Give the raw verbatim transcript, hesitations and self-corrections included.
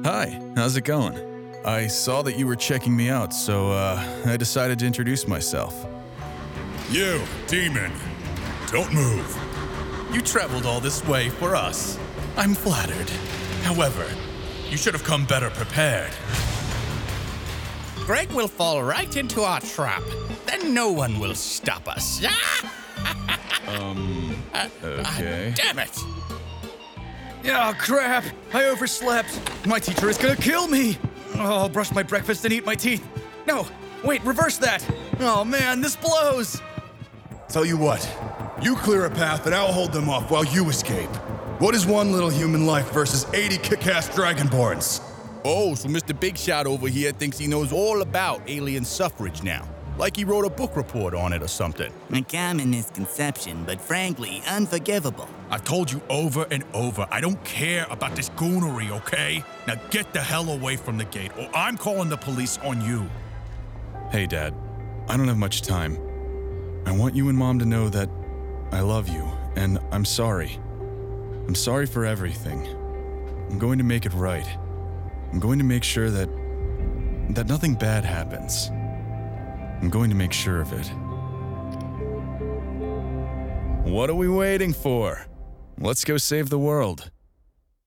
Hi, how's it going? I saw that you were checking me out, so uh, I decided to introduce myself. You, demon, don't move. You traveled all this way for us. I'm flattered. However, you should have come better prepared. Greg will fall right into our trap. Then no one will stop us. Um, okay. Damn it! Oh, crap! I overslept. My teacher is gonna kill me. Oh, I'll brush my breakfast and eat my teeth. No, wait, reverse that. Oh man, this blows. Tell you what, you clear a path and I'll hold them off while you escape. What is one little human life versus eighty kick-ass dragonborns? Oh, so Mister Big Shot over here thinks he knows all about alien suffrage now. Like he wrote a book report on it or something. A common misconception, but frankly, unforgivable. I've told you over and over, I don't care about this goonery, okay? Now get the hell away from the gate, or I'm calling the police on you. Hey, Dad. I don't have much time. I want you and Mom to know that I love you, and I'm sorry. I'm sorry for everything. I'm going to make it right. I'm going to make sure that... that nothing bad happens. I'm going to make sure of it. What are we waiting for? Let's go save the world.